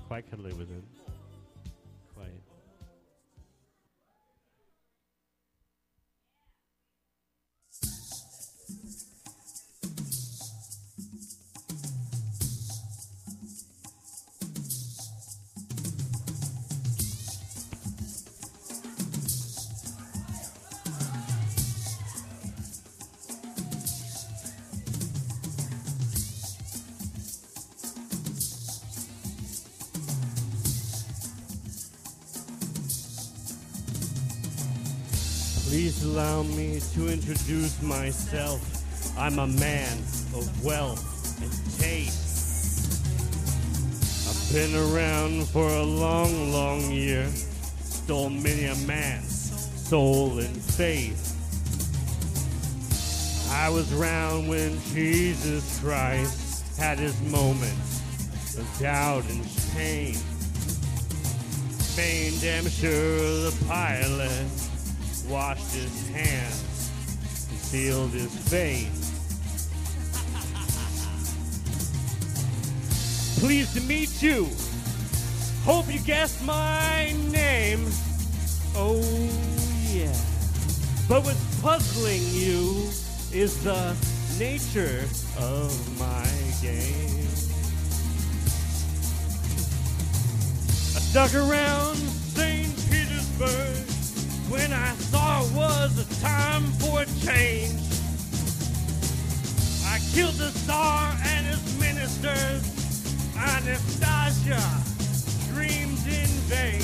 quite cuddly with it. Quite. Please allow me to introduce myself. I'm a man of wealth and taste. I've been around for a long, long year. Stole many a man's soul and faith. I was around when Jesus Christ had his moments of doubt and pain. Made damn sure the pilot washed his hands and sealed his fate. Pleased to meet you. Hope you guessed my name. Oh yeah. But what's puzzling you is the nature of my game. I stuck around St. Petersburg when I saw it was a time for a change. I killed the Tsar and his ministers. Anastasia dreamed in vain.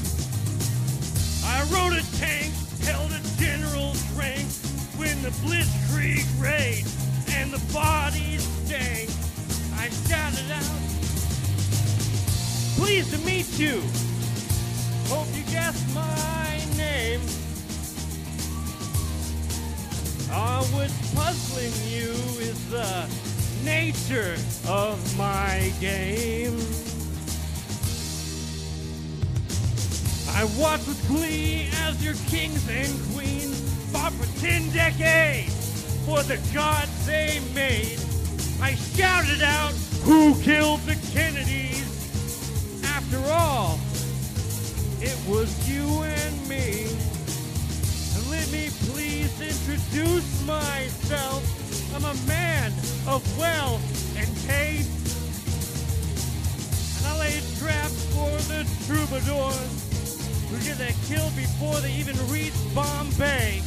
I rode a tank, held a general's rank when the Blitzkrieg raged and the bodies stank. I shouted out, pleased to meet you. Hope you guessed my name. What's puzzling you is the nature of my game. I watched with glee as your kings and queens fought for 10 decades for the gods they made. I shouted out, who killed the Kennedys? After all, it was you and me. And let me please introduce myself. I'm a man of wealth and taste. And I laid traps for the troubadours who get that kill before they even reach Bombay.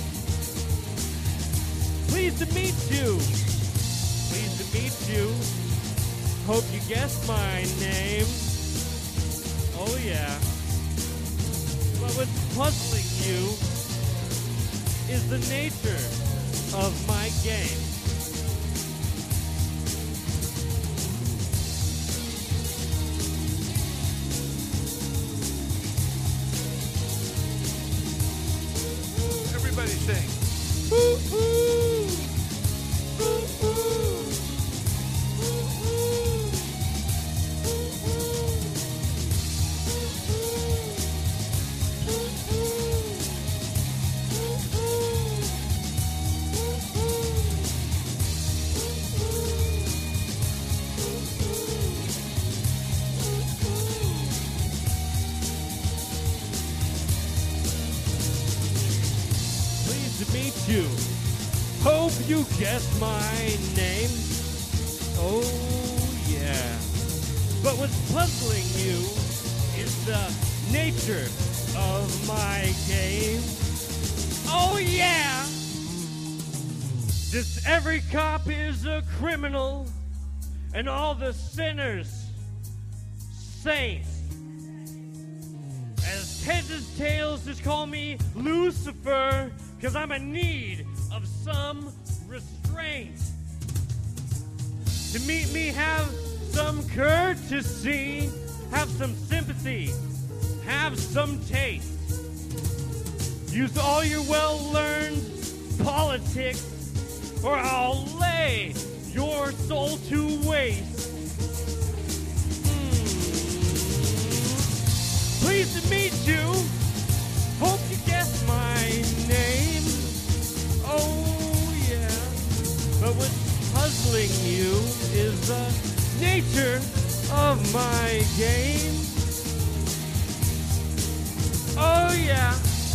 Pleased to meet you. Pleased to meet you. Hope you guessed my name. Oh yeah. But what's puzzling you is the nature of my game. Everybody sing. Ooh, ooh. Ooh, ooh. You. Hope you guessed my name. Oh yeah. But what's puzzling you is the nature of my game. Oh yeah. Just every cop is a criminal and all the sinners saints. As heads and tails just call me Lucifer, 'cause I'm in need of some restraint. To meet me, have some courtesy, have some sympathy, have some taste. Use all your well-learned politics, or I'll lay your soul to waste. Pleased to meet you. Hope you guessed my name. Oh yeah. But what's puzzling you is the nature of my game. Oh yeah.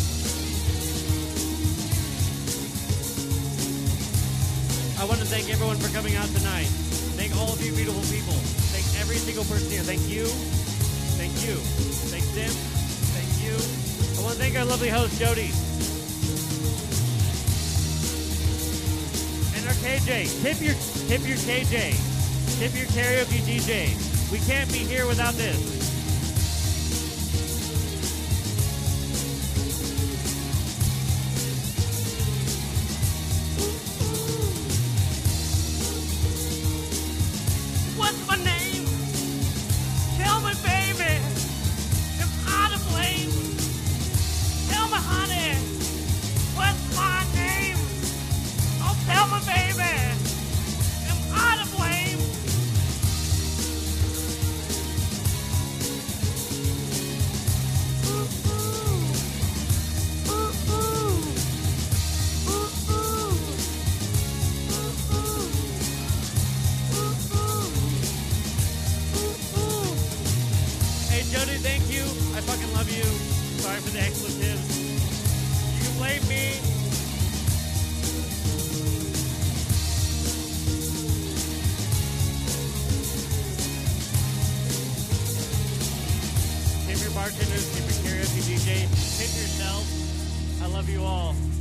I want to thank everyone for coming out tonight. Thank all of you beautiful people. Thank every single person here. Thank you. Thank you. Thank Tim. Thank you. I want to thank our lovely host, Jody. And our KJ. Tip your KJ. Tip your karaoke DJ. We can't be here without this. What's my name? Tell me, baby. Am I to blame? Tell me, honey. What's my name? Oh, tell me, baby. Am I to blame? Hey, Jody, thank you. I fucking love you. Sorry for the expletives. You can blame me. Tip your bartenders, tip your karaoke DJ, tip yourself. I love you all.